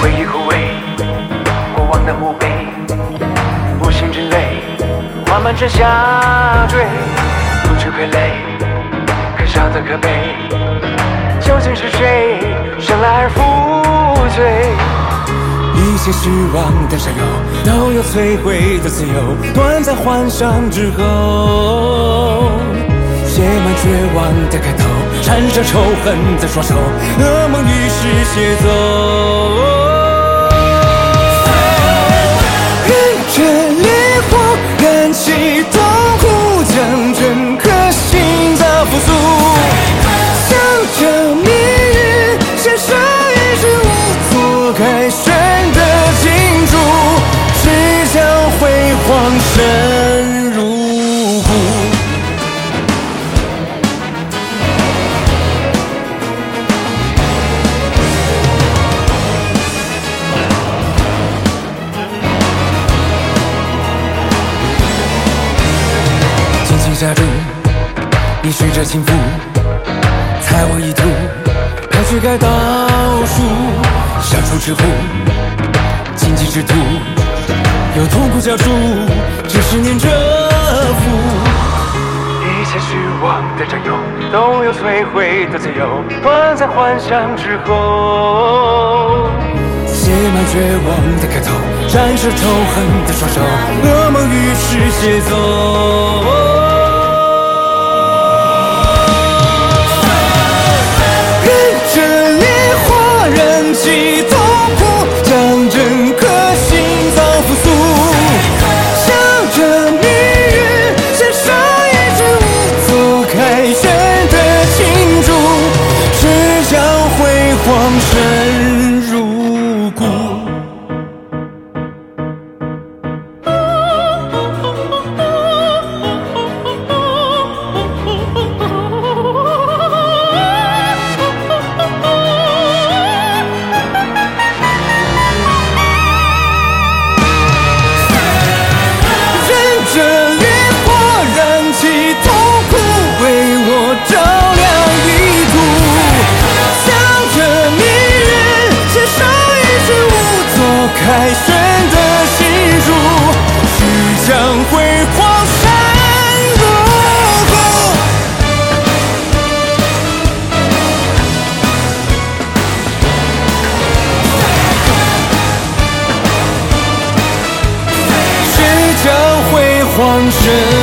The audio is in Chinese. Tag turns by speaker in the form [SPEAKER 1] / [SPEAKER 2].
[SPEAKER 1] 回忆枯萎，过往的墓碑，无心之泪缓慢沉下坠，不知傀儡，可笑的可悲，究竟是谁生来而负罪？
[SPEAKER 2] 一切虚妄的闪耀，都有摧毁的自由。短暂幻想之后，写满绝望的开头，缠上仇恨的双手，噩梦于是写走。忍着烈火，忍起痛苦，将整颗心脏复苏。向着命运献上一支无作凯旋的金烛，只将辉煌深入骨。轻轻下注，你试着轻浮，猜我意图，飘去该倒数，消除之苦，荆棘之徒，有痛苦交出，只是念着福。
[SPEAKER 1] 一切虚妄的占有，都有摧毁的自由。短暂幻想之后，
[SPEAKER 2] 写满绝望的开头，燃烧仇恨的双手，噩梦于是写走。忍着烈火，忍起痛苦，将整颗心脏复苏。向着命运献上一支无作凯旋的金烛，只将辉煌深入骨。凯旋的金烛，只将辉煌深入骨。只将辉煌深